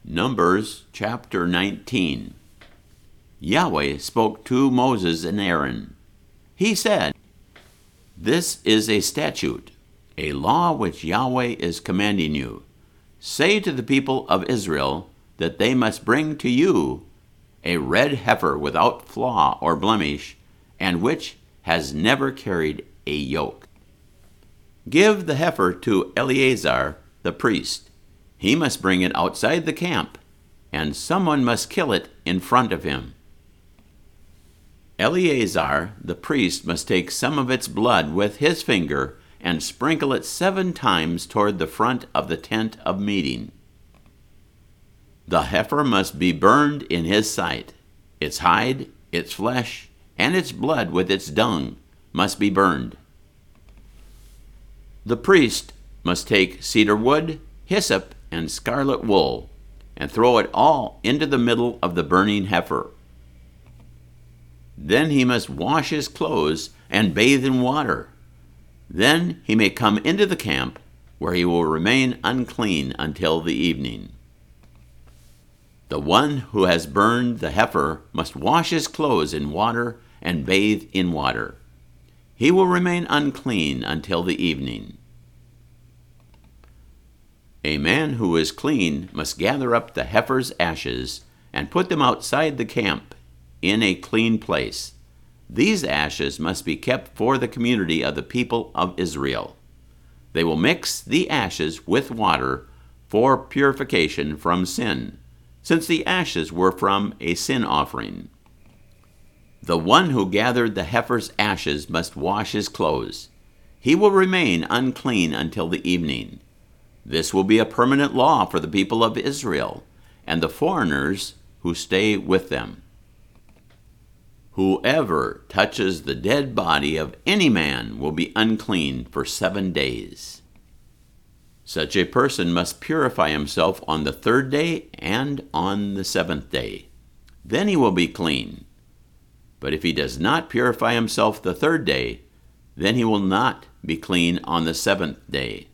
Numbers chapter 19. Yahweh spoke to Moses and Aaron. He said, "This is a statute, a law which Yahweh is commanding you. Say to the people of Israel that they must bring to you a red heifer without flaw or blemish, and which has never carried a yoke. Give the heifer to Eleazar the priest. He must bring it outside the camp, and someone must kill it in front of him. Eleazar the priest must take some of its blood with his finger and sprinkle it 7 times toward the front of the tent of meeting. The heifer must be burned in his sight. Its hide, its flesh, and its blood with its dung must be burned. The priest must take cedar wood, hyssop, and scarlet wool, and throw it all into the middle of the burning heifer. Then he must wash his clothes and bathe in water. Then he may come into the camp, where he will remain unclean until the evening. The one who has burned the heifer must wash his clothes in water and bathe in water. He will remain unclean until the evening. A man who is clean must gather up the heifer's ashes and put them outside the camp in a clean place. These ashes must be kept for the community of the people of Israel. They will mix the ashes with water for purification from sin, since the ashes were from a sin offering. The one who gathered the heifer's ashes must wash his clothes. He will remain unclean until the evening. This will be a permanent law for the people of Israel and the foreigners who stay with them. Whoever touches the dead body of any man will be unclean for 7 days. Such a person must purify himself on the 3rd day and on the 7th day. Then he will be clean. But if he does not purify himself the 3rd day, then he will not be clean on the 7th day.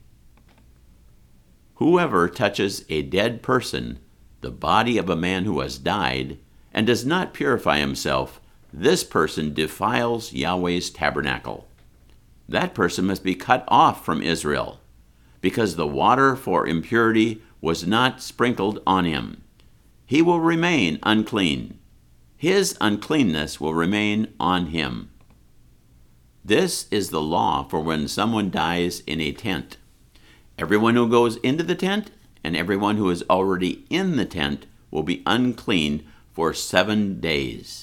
Whoever touches a dead person, the body of a man who has died, and does not purify himself, this person defiles Yahweh's tabernacle. That person must be cut off from Israel, because the water for impurity was not sprinkled on him. He will remain unclean. His uncleanness will remain on him. This is the law for when someone dies in a tent. Everyone who goes into the tent and everyone who is already in the tent will be unclean for 7 days.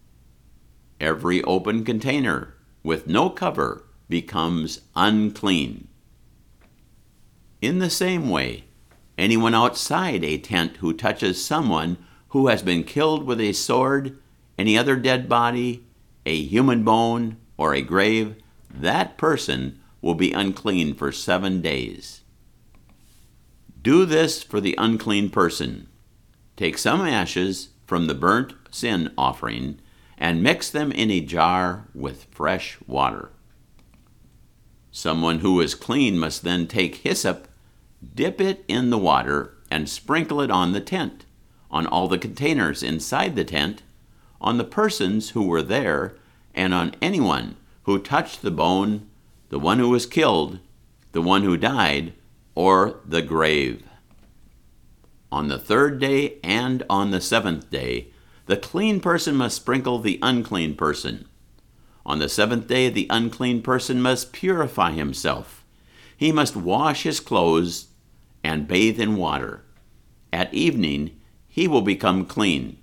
Every open container with no cover becomes unclean. In the same way, anyone outside a tent who touches someone who has been killed with a sword, any other dead body, a human bone, or a grave, that person will be unclean for 7 days. Do this for the unclean person. Take some ashes from the burnt sin offering and mix them in a jar with fresh water. Someone who is clean must then take hyssop, dip it in the water, and sprinkle it on the tent, on all the containers inside the tent, on the persons who were there, and on anyone who touched the bone, the one who was killed, the one who died, or the grave. On the 3rd day and on the 7th day, the clean person must sprinkle the unclean person. On the 7th day, the unclean person must purify himself. He must wash his clothes and bathe in water. At evening, he will become clean.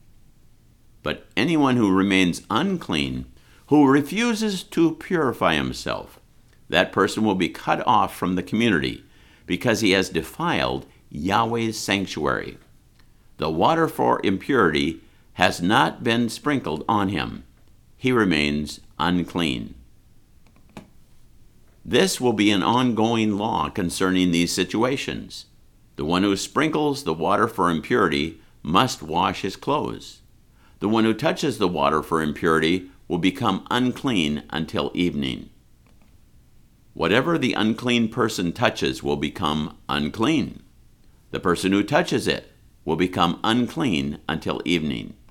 But anyone who remains unclean, who refuses to purify himself, that person will be cut off from the community because he has defiled Yahweh's sanctuary. The water for impurity has not been sprinkled on him. He remains unclean. This will be an ongoing law concerning these situations. The one who sprinkles the water for impurity must wash his clothes. The one who touches the water for impurity will become unclean until evening. Whatever the unclean person touches will become unclean. The person who touches it will become unclean until evening.